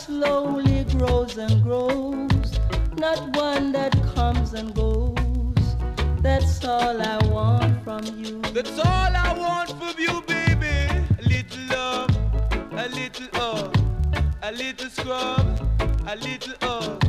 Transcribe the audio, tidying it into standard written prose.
slowly grows and grows, not one that comes and goes. That's all I want from you. That's all I want from you, baby. A little love, a little a little scrub, a little